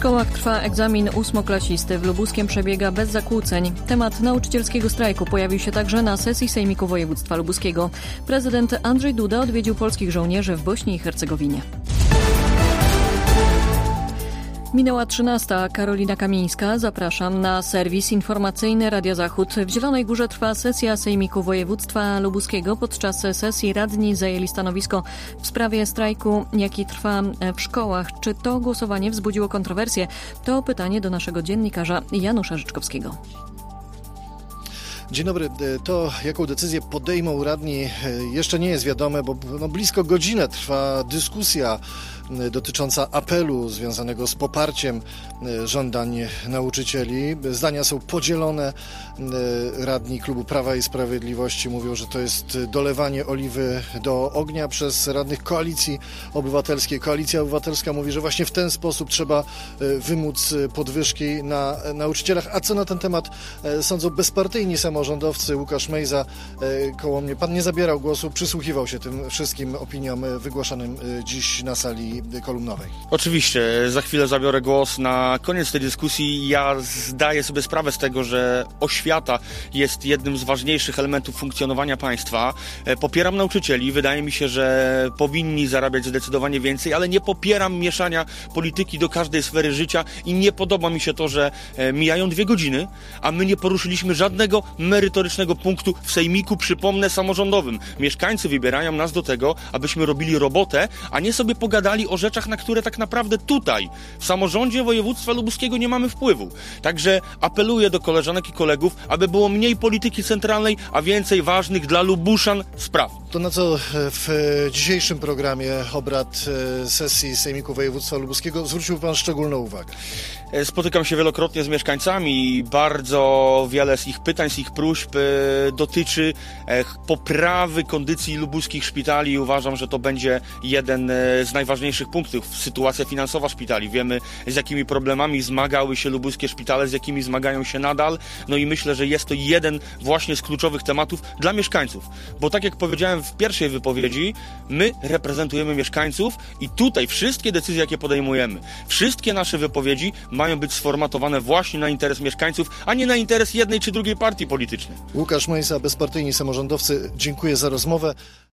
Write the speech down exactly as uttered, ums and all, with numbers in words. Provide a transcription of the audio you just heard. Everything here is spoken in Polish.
szkołach trwa egzamin ósmoklasisty. W Lubuskiem przebiega bez zakłóceń. Temat nauczycielskiego strajku pojawił się także na sesji Sejmiku Województwa Lubuskiego. Prezydent Andrzej Duda odwiedził polskich żołnierzy w Bośni i Hercegowinie. Minęła trzynasta. Karolina Kamińska. Zapraszam na serwis informacyjny Radia Zachód. W Zielonej Górze trwa sesja Sejmiku Województwa Lubuskiego. Podczas sesji radni zajęli stanowisko w sprawie strajku, jaki trwa w szkołach. Czy to głosowanie wzbudziło kontrowersje? To pytanie do naszego dziennikarza Janusza Życzkowskiego. Dzień dobry. To, jaką decyzję podejmą radni, jeszcze nie jest wiadome, bo no, blisko godzinę trwa dyskusja dotycząca apelu związanego z poparciem żądań nauczycieli. Zdania są podzielone. Radni klubu Prawa i Sprawiedliwości mówią, że to jest dolewanie oliwy do ognia przez radnych Koalicji Obywatelskiej. Koalicja Obywatelska mówi, że właśnie w ten sposób trzeba wymóc podwyżki na nauczycielach. A co na ten temat sądzą bezpartyjni samorządowcy? Łukasz Mejza koło mnie. Pan nie zabierał głosu, przysłuchiwał się tym wszystkim opiniom wygłaszanym dziś na sali kolumnowej. Oczywiście, za chwilę zabiorę głos na koniec tej dyskusji. Ja zdaję sobie sprawę z tego, że oświata jest jednym z ważniejszych elementów funkcjonowania państwa. Popieram nauczycieli, wydaje mi się, że powinni zarabiać zdecydowanie więcej, ale nie popieram mieszania polityki do każdej sfery życia i nie podoba mi się to, że mijają dwie godziny, a my nie poruszyliśmy żadnego merytorycznego punktu w sejmiku, przypomnę, samorządowym. Mieszkańcy wybierają nas do tego, abyśmy robili robotę, a nie sobie pogadali o rzeczach, na które tak naprawdę tutaj, w samorządzie województwa lubuskiego nie mamy wpływu. Także apeluję do koleżanek i kolegów, aby było mniej polityki centralnej, a więcej ważnych dla Lubuszan spraw. To na co w dzisiejszym programie obrad sesji Sejmiku Województwa Lubuskiego zwrócił pan szczególną uwagę? Spotykam się wielokrotnie z mieszkańcami. Bardzo wiele z ich pytań, z ich próśb dotyczy poprawy kondycji lubuskich szpitali i uważam, że to będzie jeden z najważniejszych punktów. Sytuacja finansowa szpitali. Wiemy, z jakimi problemami zmagały się lubuskie szpitale, z jakimi zmagają się nadal. No i myślę, że jest to jeden właśnie z kluczowych tematów dla mieszkańców. Bo tak jak powiedziałem w pierwszej wypowiedzi, my reprezentujemy mieszkańców i tutaj wszystkie decyzje, jakie podejmujemy, wszystkie nasze wypowiedzi mają być sformatowane właśnie na interes mieszkańców, a nie na interes jednej czy drugiej partii politycznej. Łukasz Mejza, bezpartyjni samorządowcy, dziękuję za rozmowę.